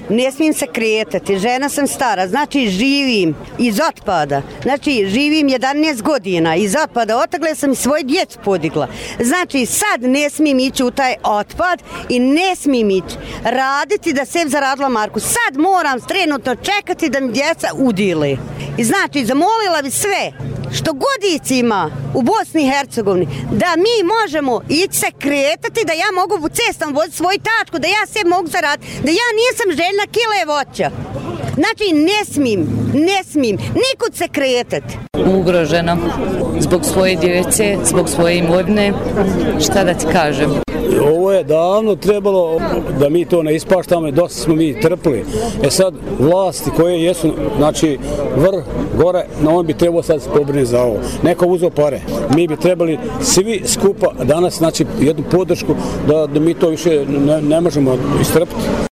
ne smijem se kretati, žena sam stara, znači živim iz otpada, znači živim 11 godina, iz otpada otagle sam i svoju djecu podigla. Znači sad ne smijem ići u taj otpad i ne smijem ići raditi da sebi zaradila marku. Sad moram trenutno čekati da mi djeca udile. I znači zamolila bi sve što god ima u Bosni i Hercegovini, da mi možemo ići se kretati, da ja mogu u cestom voziti svoju tačku, da ja sve mogu zaraditi, da ja nisam željna kile voća. Znači ne smijem nikud se kretati. Ugrožena zbog svoje djece, zbog svoje imovine, šta da ti kažem. Ovo je davno trebalo da mi to ne ispaštamo, dosta smo mi trpili. Sad vlasti koje jesu, znači vrh, gore, no on bi trebao sad pobrinuti za ovo. Neko uzeo pare. Mi bi trebali svi skupa danas, znači jednu podršku da mi to više ne možemo istrpiti.